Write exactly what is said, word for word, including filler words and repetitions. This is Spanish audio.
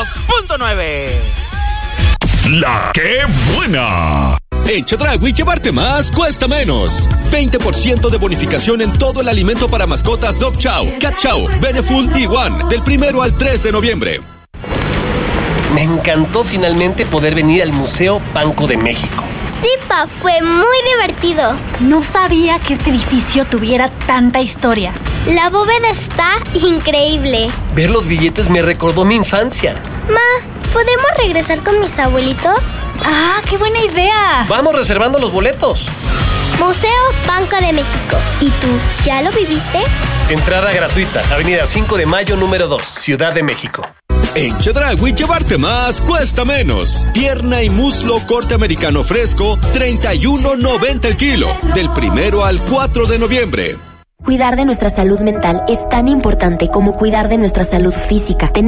punto nueve. La que buena. En Chedraui llevarte más cuesta menos. veinte por ciento de bonificación en todo el alimento para mascotas Dog Chow, Cat Chow, Beneful y One del primero al tres de noviembre. Me encantó finalmente poder venir al Museo Banco de México. Sí, pa, fue muy divertido. No sabía que este edificio tuviera tanta historia. La bóveda está increíble. Ver los billetes me recordó mi infancia. Ma, ¿podemos regresar con mis abuelitos? ¡Ah, qué buena idea! Vamos reservando los boletos. Museo Banco de México. ¿Y tú, ya lo viviste? Entrada gratuita, Avenida cinco de Mayo, número dos, Ciudad de México. En Chedraui llevarte más cuesta menos. Pierna y muslo corte americano fresco, treinta y uno noventa el kilo, del primero al cuatro de noviembre. Cuidar de nuestra salud mental es tan importante como cuidar de nuestra salud física.